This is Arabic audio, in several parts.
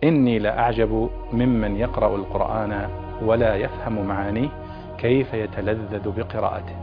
إني لأعجب ممن يقرأ القرآن ولا يفهم معانيه كيف يتلذذ بقراءته.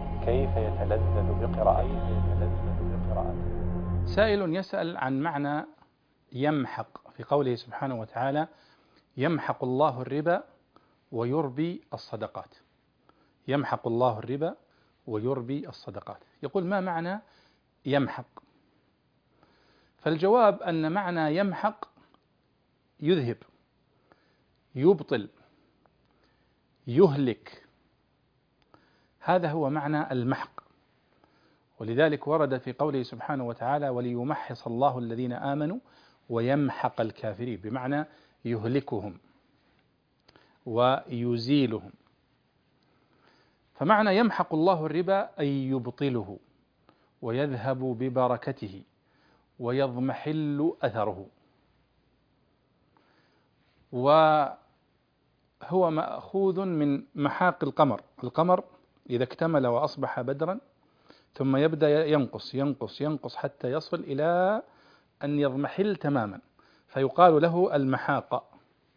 سائل يسأل عن معنى يمحق في قوله سبحانه وتعالى: يمحق الله الربا ويربي الصدقات. يمحق الله الربا ويربي الصدقات. يقول: ما معنى يمحق؟ فالجواب أن معنى يمحق يذهب، يبطل، يهلك، هذا هو معنى المحق. ولذلك ورد في قوله سبحانه وتعالى: وليمحص الله الذين آمنوا ويمحق الكافرين، بمعنى يهلكهم ويزيلهم. فمعنى يمحق الله الربا أي يبطله ويذهب ببركته ويضمحل أثره، وهو مأخوذ من محاق القمر. القمر إذا اكتمل وأصبح بدرا ثم يبدأ ينقص ينقص ينقص حتى يصل إلى أن يضمحل تماما، فيقال له المحاق.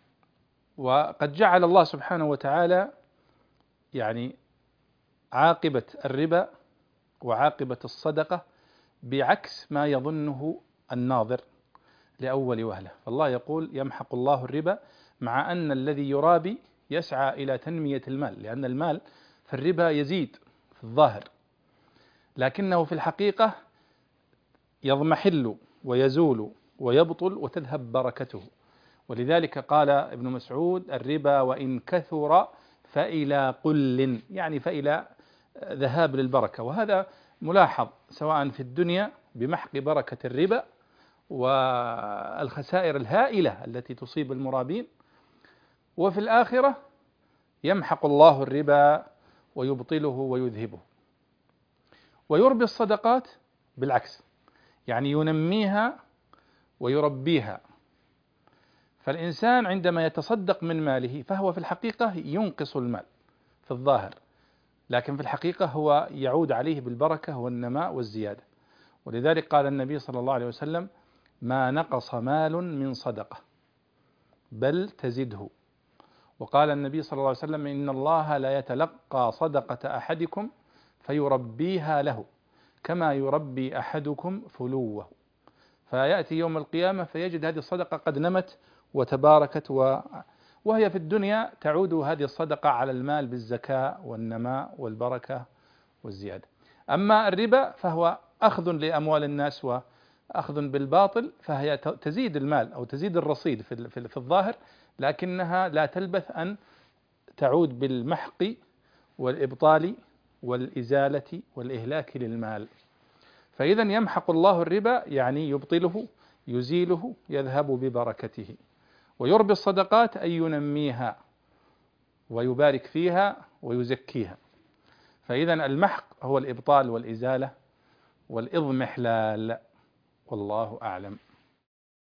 وقد جعل الله سبحانه وتعالى يعني عاقبة الربا وعاقبة الصدقة بعكس ما يظنه الناظر لأول وهلة. فالله يقول: يمحق الله الربا، مع أن الذي يرابي يسعى إلى تنمية المال، لأن المال في الربا يزيد في الظاهر، لكنه في الحقيقة يضمحل ويزول ويبطل وتذهب بركته. ولذلك قال ابن مسعود: الربا وإن كثر فإلى قل، يعني فإلى ذهاب للبركة. وهذا ملاحظ سواء في الدنيا بمحق بركة الربا والخسائر الهائلة التي تصيب المرابين، وفي الآخرة يمحق الله الربا ويبطله ويذهبه. ويربي الصدقات بالعكس، يعني ينميها ويربيها. فالإنسان عندما يتصدق من ماله فهو في الحقيقة ينقص المال في الظاهر، لكن في الحقيقة هو يعود عليه بالبركة والنماء والزيادة. ولذلك قال النبي صلى الله عليه وسلم: ما نقص مال من صدقة بل تزده. وقال النبي صلى الله عليه وسلم: إن الله لا يتلقى صدقة أحدكم فيربيها له كما يربي أحدكم فلوه، فيأتي يوم القيامة فيجد هذه الصدقة قد نمت وتباركت، وهي في الدنيا تعود هذه الصدقة على المال بالزكاة والنماء والبركة والزيادة. أما الربا فهو أخذ لأموال الناس وأخذ بالباطل، فهي تزيد المال أو تزيد الرصيد في الظاهر، لكنها لا تلبث أن تعود بالمحق والإبطال والإزالة والإهلاك للمال. فإذا يمحق الله الربا يعني يبطله، يزيله، يذهب ببركته. ويربي الصدقات أي ينميها ويبارك فيها ويزكيها. فإذا المحق هو الإبطال والإزالة والإضمحلال، والله أعلم.